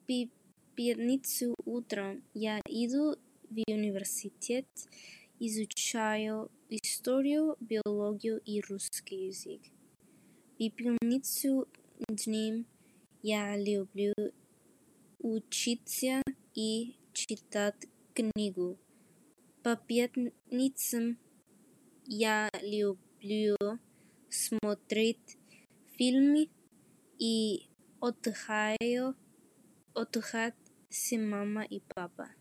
пятницу утром я иду в университет, изучаю историю, биологию и русский язык. В пятницу днем я люблю учиться и читать книгу. По пятницам я люблю смотреть фильмы и отдыхать с мамой и папой.